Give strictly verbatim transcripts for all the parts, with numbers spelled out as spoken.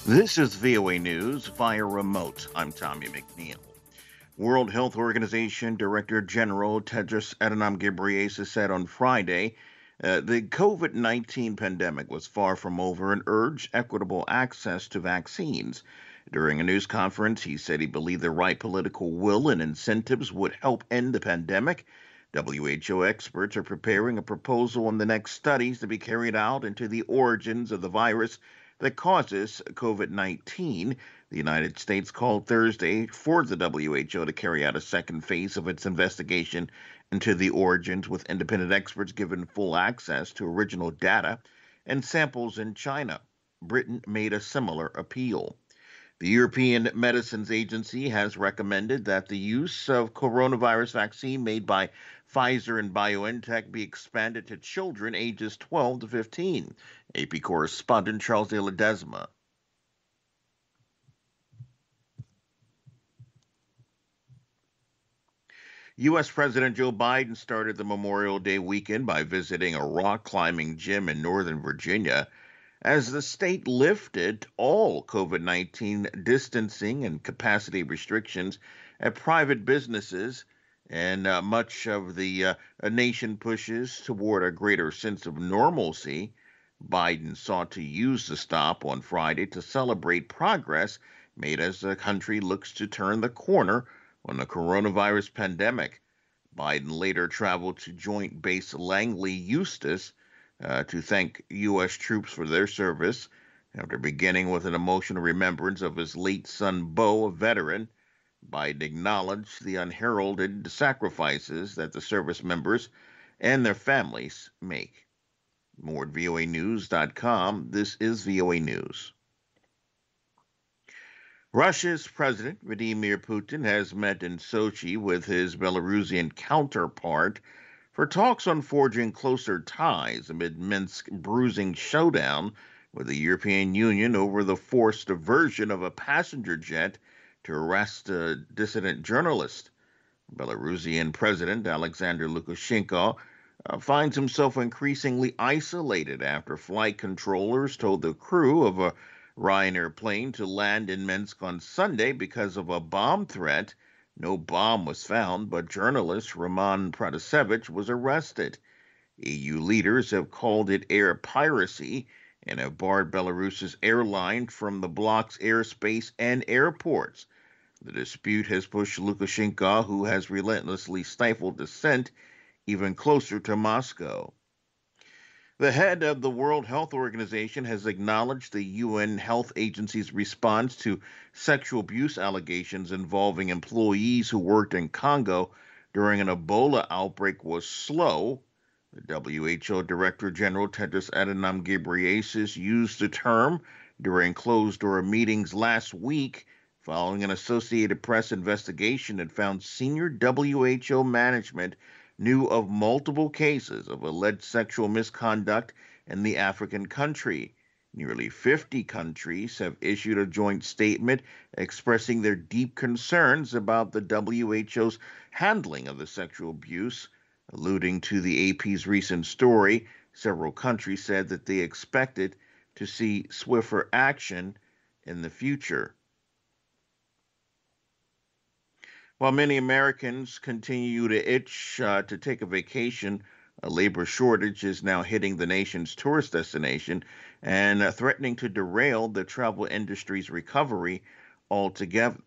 This is V O A News via remote. I'm Tommy McNeil. World Health Organization Director General Tedros Adhanom Ghebreyesus said on Friday uh, the COVID nineteen pandemic was far from over and urged equitable access to vaccines. During a news conference, he said he believed the right political will and incentives would help end the pandemic. W H O experts are preparing a proposal on the next studies to be carried out into the origins of the virus that causes COVID nineteen. The United States called Thursday for the W H O to carry out a second phase of its investigation into the origins, with independent experts given full access to original data and samples in China. Britain made a similar appeal. The European Medicines Agency has recommended that the use of coronavirus vaccine made by Pfizer and BioNTech be expanded to children ages twelve to fifteen. A P correspondent Charles de Ledesma. U S. President Joe Biden started the Memorial Day weekend by visiting a rock climbing gym in Northern Virginia as the state lifted all COVID nineteen distancing and capacity restrictions at private businesses, and uh, much of the uh, nation pushes toward a greater sense of normalcy. Biden sought to use the stop on Friday to celebrate progress made as the country looks to turn the corner on the coronavirus pandemic. Biden later traveled to Joint Base Langley, Eustis, uh, to thank U S troops for their service. After beginning with an emotional remembrance of his late son, Bo, a veteran, Biden acknowledged the unheralded sacrifices that the service members and their families make. More at V O A news dot com. This is V O A News. Russia's President Vladimir Putin has met in Sochi with his Belarusian counterpart for talks on forging closer ties amid Minsk's bruising showdown with the European Union over the forced diversion of a passenger jet to arrest a dissident journalist. Belarusian President Alexander Lukashenko uh, finds himself increasingly isolated after flight controllers told the crew of a Ryanair plane to land in Minsk on Sunday because of a bomb threat. No bomb was found, but journalist Roman Protasevich was arrested. E U leaders have called it air piracy and have barred Belarus's airline from the bloc's airspace and airports. The dispute has pushed Lukashenko, who has relentlessly stifled dissent, even closer to Moscow. The head of the World Health Organization has acknowledged the U N Health Agency's response to sexual abuse allegations involving employees who worked in Congo during an Ebola outbreak was slow. The W H O Director General Tedros Adhanom Ghebreyesus used the term during closed-door meetings last week following an Associated Press investigation that found senior W H O management knew of multiple cases of alleged sexual misconduct in the African country. Nearly fifty countries have issued a joint statement expressing their deep concerns about the W H O's handling of the sexual abuse. Alluding to the A P's recent story, several countries said that they expected to see swifter action in the future. While many Americans continue to itch uh, to take a vacation, a labor shortage is now hitting the nation's tourist destination and uh, threatening to derail the travel industry's recovery altogether.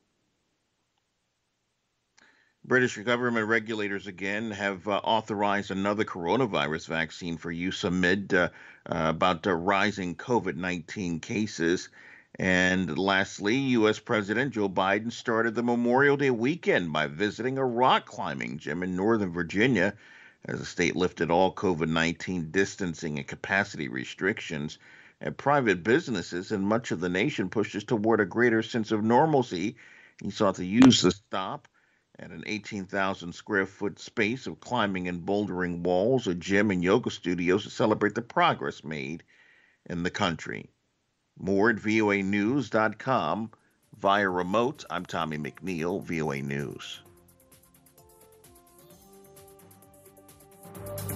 British government regulators again have uh, authorized another coronavirus vaccine for use amid uh, uh, about uh, rising COVID nineteen cases. And lastly, U S. President Joe Biden started the Memorial Day weekend by visiting a rock climbing gym in Northern Virginia as the state lifted all COVID nineteen distancing and capacity restrictions. And private businesses in much of the nation pushes toward a greater sense of normalcy. He sought to use the stop at an eighteen thousand square foot space of climbing and bouldering walls, a gym, and yoga studios to celebrate the progress made in the country. More at V O A news dot com. Via remote, I'm Tommy McNeil, V O A News.